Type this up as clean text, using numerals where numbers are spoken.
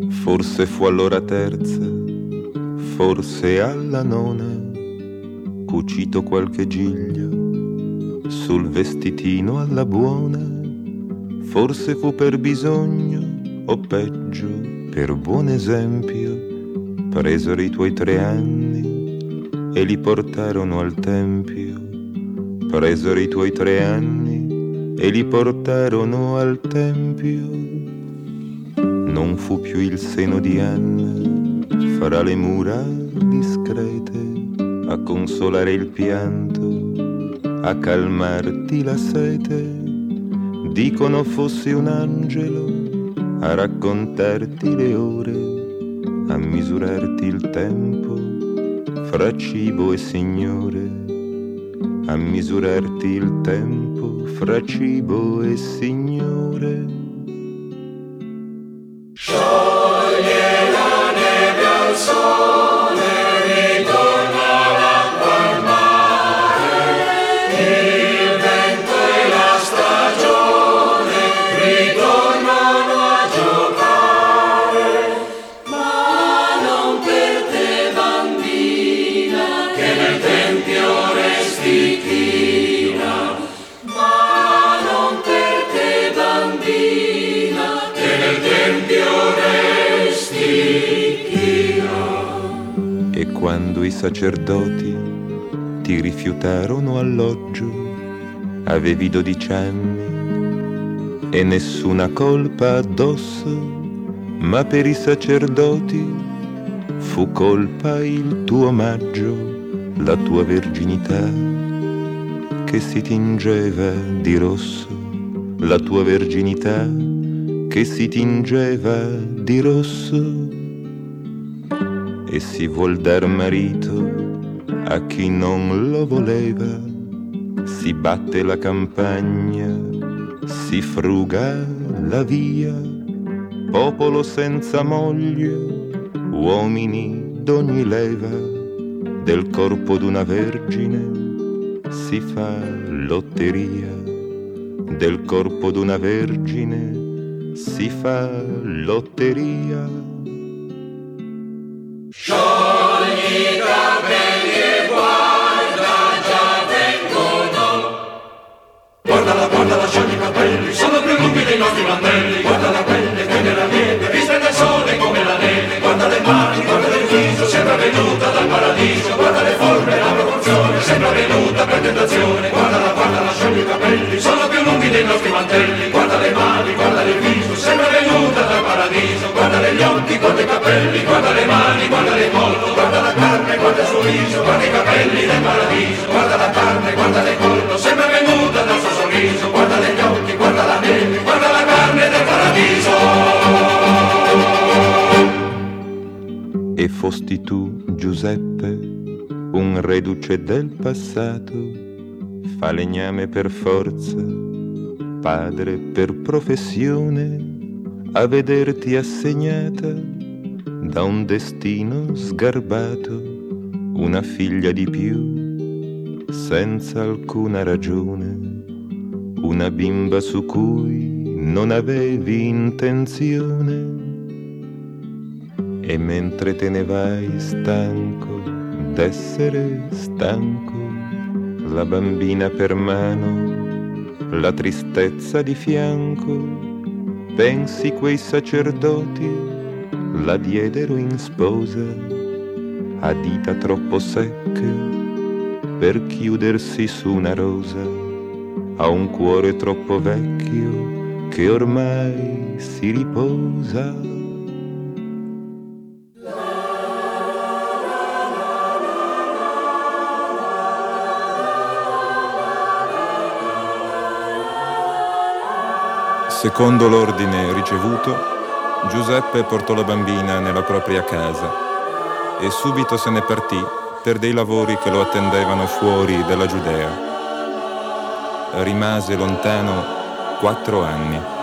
Forse fu all'ora terza, forse alla nona, cucito qualche giglio sul vestitino alla buona. Forse fu per bisogno o peggio per buon esempio, presero i tuoi 3 anni e li portarono al tempio. Presero i tuoi 3 anni e li portarono al tempio. Non fu più il seno di Anna fra le mura discrete a consolare il pianto, a calmarti la sete. Dicono fossi un angelo a raccontarti le ore, a misurarti il tempo fra cibo e signore, a misurarti il tempo fra cibo e signore. Scioglie la neve al sole, ritorna l'acqua al mare, il vento e la stagione ritornano a giocare, ma non per te bambina, che nel tempio resti china, ma non per te bambina, che nel tempio resti china. E quando i sacerdoti ti rifiutarono alloggio, avevi 12 anni e nessuna colpa addosso, ma per i sacerdoti fu colpa il tuo omaggio, la tua verginità che si tingeva di rosso, la tua verginità che si tingeva di rosso. E si vuol dar marito a chi non lo voleva, si batte la campagna, si fruga la via, popolo senza moglie, uomini d'ogni leva, del corpo d'una vergine si fa lotteria, del corpo d'una vergine si fa lotteria. Sciogli i capelli e guarda, già vengono. Guardala, guardala, sciogli i capelli, sono più lunghi dei nostri mantelli. Guarda la pelle che nella neve, vista dal sole come la neve. Guarda le mani, guarda il viso, sembra venuta dal paradiso. Guarda le forme, la proporzione, sembra venuta per tentazione. Guardala, guardala, sciogli i capelli, sono più lunghi dei nostri mantelli. Guarda le mani, guarda il viso, sembra venuta dal paradiso. Guarda gli occhi, guarda i capelli, guarda le mani, guarda il collo, guarda la carne, guarda il suo viso, guarda i capelli del paradiso, guarda la carne, guarda il collo, sembra venuta dal suo sorriso, guarda gli occhi, guarda la neve, guarda la carne del paradiso. E fosti tu, Giuseppe, un reduce del passato, falegname per forza, padre per professione, a vederti assegnata da un destino sgarbato, una figlia di più, senza alcuna ragione, una bimba su cui non avevi intenzione. E mentre te ne vai stanco d'essere stanco, la bambina per mano, la tristezza di fianco, pensi quei sacerdoti la diedero in sposa a dita troppo secche per chiudersi su una rosa, a un cuore troppo vecchio che ormai si riposa. Secondo l'ordine ricevuto, Giuseppe portò la bambina nella propria casa e subito se ne partì per dei lavori che lo attendevano fuori dalla Giudea. Rimase lontano 4 anni.